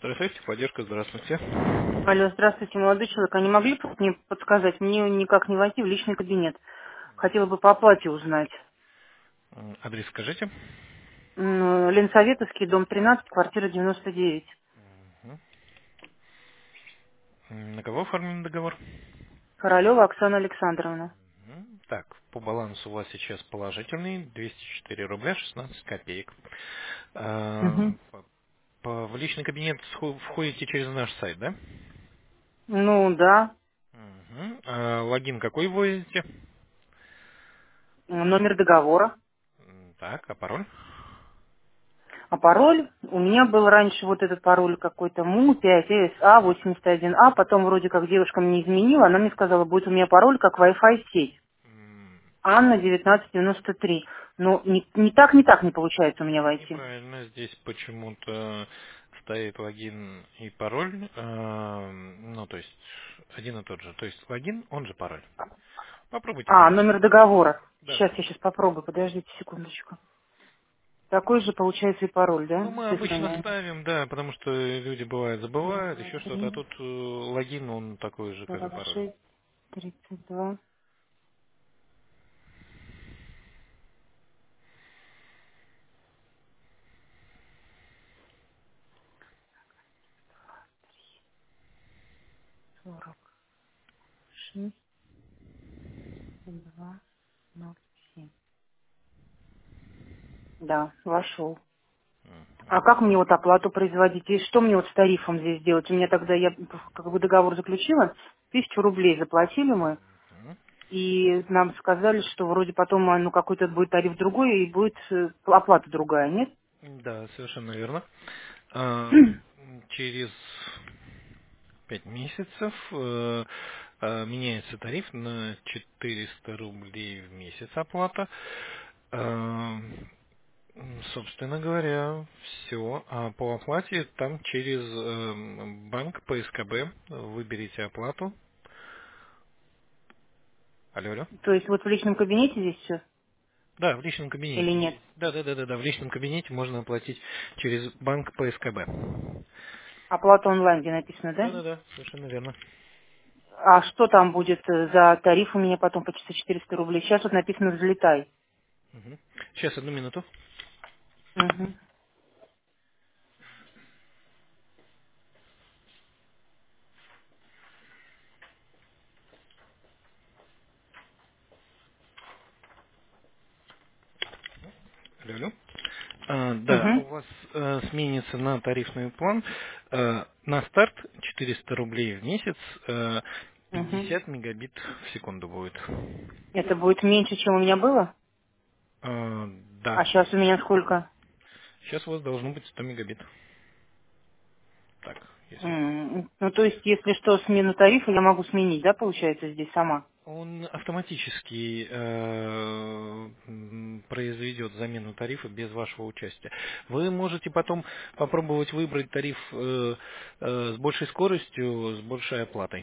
Здравствуйте, поддержка, здравствуйте. Алло, здравствуйте, молодой человек. А не могли бы мне подсказать? Мне никак не войти в личный кабинет. Хотела бы по оплате узнать. Адрес скажите. Ленсоветовский, дом 13, квартира 99. Мгм. На кого оформлен договор? Королева Оксана Александровна. Так, по балансу у вас сейчас положительный, 204 рубля 16 копеек. Мгм. В личный кабинет входите через наш сайт, да? Ну, да. Мгм. Логин какой вводите? Номер договора. Так, а пароль? А пароль? У меня был раньше вот этот пароль какой-то МУ5СА81А. Потом вроде как девушка мне изменила. Она мне сказала, будет у меня пароль как Wi-Fi сеть. М, Анна 1993. Но не так не получается у меня войти. Неправильно, здесь почему-то стоит логин и пароль, ну, то есть один и тот же. То есть логин, он же пароль. Попробуйте А, ввести. номер договора. Да, Сейчас да. я сейчас попробую, подождите секундочку. Такой же получается и пароль, да? Ну, мы обычно Цифрами. ставим, да, потому что люди бывают Раз, забывают, два, еще что-то, а три, тут логин, он такой же, как и сорок пароль. шесть, 32, 46, 2, 0, 7. Да, вошел. А как мне вот оплату производить? И что мне вот с тарифом здесь делать? У меня тогда, я как бы договор заключила, 1000 рублей заплатили мы, Мгм. и нам сказали, что вроде потом, ну, какой-то будет тариф другой, и будет оплата другая, нет? Да, совершенно верно. А, Через 5 месяцев меняется тариф на 400 рублей в месяц оплата. А, Собственно говоря, все. А по оплате там через банк по СКБ выберите оплату. Алло, алло. То есть вот в личном кабинете здесь все Да, в личном или кабинете нет? есть. Да, в личном кабинете можно оплатить через банк по СКБ. Оплата онлайн, где написано, да? Да, совершенно верно. А что там будет за тариф у меня потом почти 400 рублей? Сейчас вот написано «взлетай». Мгм. Сейчас, одну минуту. Мгм. Алло. Да, у Угу. вас сменится на тарифный план. На старт 400 рублей в месяц, Угу. 50 мегабит в секунду будет. Это будет меньше, чем у меня было? Да. А сейчас у меня сколько? Сейчас у вас должно быть 100 мегабит. Так, если... Ну, то есть, если что, смену тарифа я могу сменить, да, получается, здесь сама? Он автоматически произведет замену тарифа без вашего участия. Вы можете потом попробовать выбрать тариф с большей скоростью, с большей оплатой.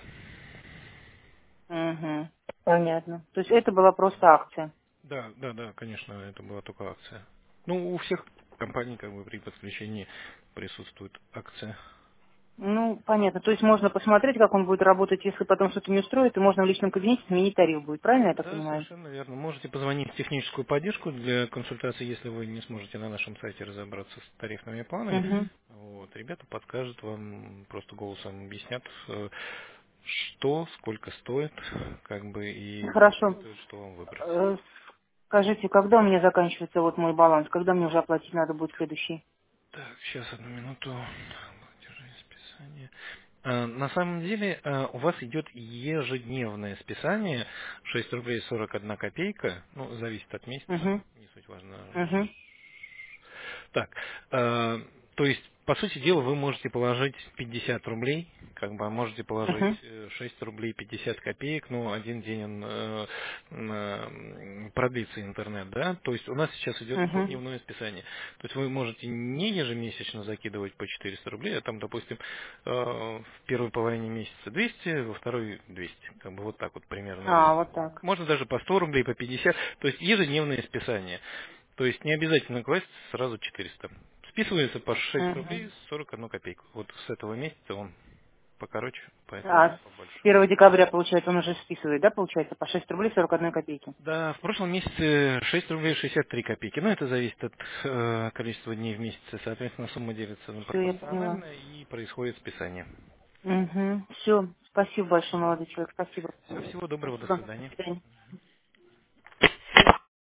Угу. Понятно. То есть, это была просто акция. Да, конечно, это была только акция. Ну, у всех компаний как бы при подключении присутствует акция. Ну, понятно. То есть, можно посмотреть, как он будет работать, если потом что-то не устроит, и можно в личном кабинете сменить тариф будет. Правильно я так Да, понимаю? совершенно верно. Можете позвонить в техническую поддержку для консультации, если вы не сможете на нашем сайте разобраться с тарифными планами. Угу. Вот, ребята подскажут вам, просто голосом объяснят, что, сколько стоит, как бы, и Хорошо. посоветуют, что вам выбрать. Э, Скажите, когда у меня заканчивается вот мой баланс? Когда мне уже оплатить надо будет следующий? Так, сейчас, одну минуту. Платежи, списание. На самом деле у вас идет ежедневное списание 6 рублей 41 копейка, ну, зависит от месяца, Угу. не суть важно. Угу. Так, то есть, по сути дела, вы можете положить 50 рублей, как бы, а можете положить Угу. 6 рублей 50 копеек, ну, один день он продлится интернет, да, то есть у нас сейчас идет Угу. дневное списание. То есть вы можете не ежемесячно закидывать по 400 рублей, а там, допустим, в первой половине месяца 200, во второй 200, как бы вот так вот примерно. А, вот так. Можно даже по 100 рублей, по 50, то есть ежедневное списание. То есть не обязательно класть сразу 400. Списывается по 6 рублей Мгм. 41 копейку. Вот с этого месяца он покороче, поэтому А с побольше. 1 декабря, получается, он уже списывает, да, получается, по 6 рублей 41 копейки? Да, в прошлом месяце 6 рублей 63 копейки. Но это зависит от количества дней в месяце. Соответственно, сумма делится на Все, я поняла. пропорционально и происходит списание. Угу. Все, спасибо большое, молодой человек, спасибо. Все, всего доброго, до Спасибо. До свидания. свидания.